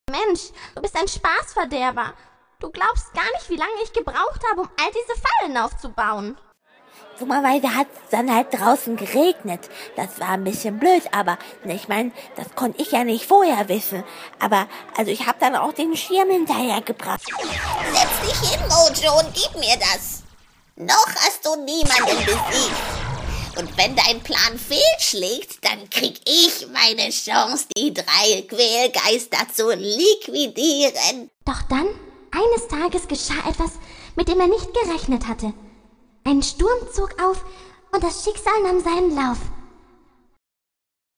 Mensch, du bist ein Spaßverderber. Du glaubst gar nicht, wie lange ich gebraucht habe, um all diese Fallen aufzubauen. Dummerweise hat es dann halt draußen geregnet. Das war ein bisschen blöd, aber ich meine, das konnte ich ja nicht vorher wissen. Aber, also ich habe dann auch den Schirm hinterhergebracht. Setz dich hin, Mojo, und gib mir das. Noch hast du niemanden besiegt. Und wenn dein Plan fehlschlägt, dann krieg ich meine Chance, die 3 Quälgeister zu liquidieren. Doch dann, eines Tages geschah etwas, mit dem er nicht gerechnet hatte. Ein Sturm zog auf und das Schicksal nahm seinen Lauf.